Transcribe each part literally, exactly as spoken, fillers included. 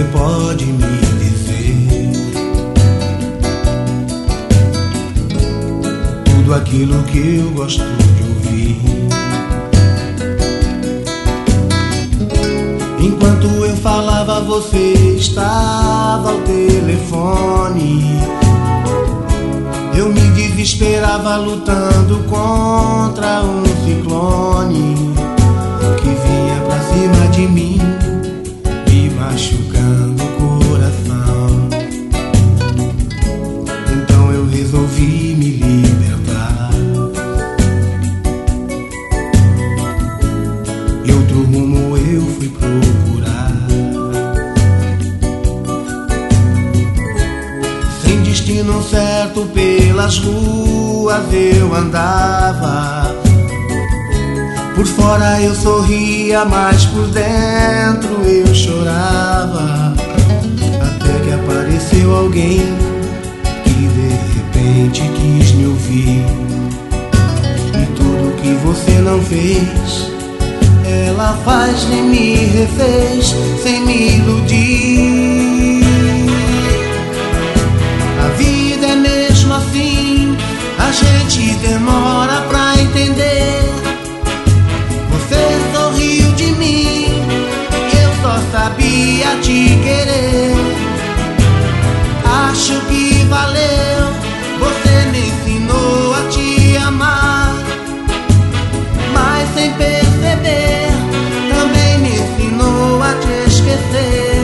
pode me dizer tudo aquilo que eu gosto de ouvir. Enquanto eu falava, você estava ao telefone. Eu me desesperava lutando contra um ciclone que vinha pra cima de mim, me machucando o coração. Então eu resolvi me libertar e outro rumo eu fui procurar. Sem destino certo pelas ruas eu andava. Por fora eu sorria, mas por dentro eu chorava. Até que apareceu alguém que de repente quis me ouvir. E tudo que você não fez, ela faz e me refez sem me iludir. A vida é mesmo assim, a gente demora pra entender. Você sorriu de mim, eu só sabia te querer. Acho que valeu, você me ensinou a te amar, mas sem perceber também me ensinou a te esquecer.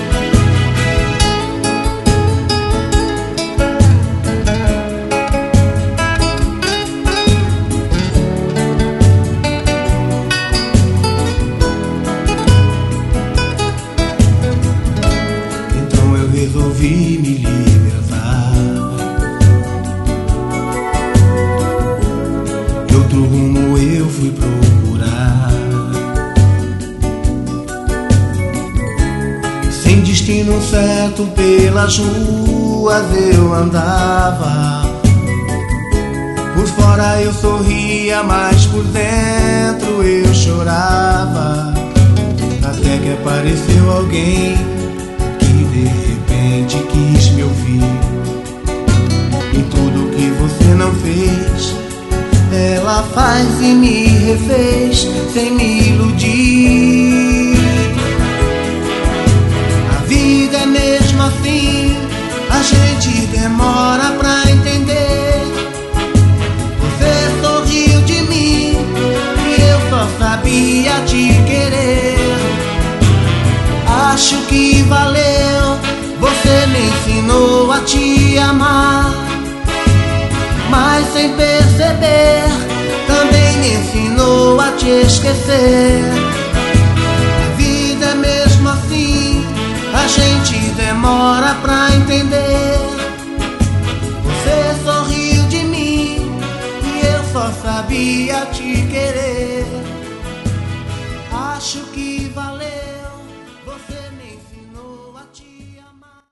Resolvi me libertar e outro rumo eu fui procurar. Sem destino certo pelas ruas eu andava. Por fora eu sorria, mas por dentro eu chorava. Até que apareceu alguém de repente quis me ouvir. E tudo que você não fez, ela faz e me refez sem me iludir. A vida é mesmo assim, a gente demora pra entender. Você sorriu de mim e eu só sabia te querer. Acho que valeu, você me ensinou a te amar, mas sem perceber também me ensinou a te esquecer. A vida é mesmo assim, a gente demora pra entender. Você sorriu de mim e eu só sabia te querer. Acho que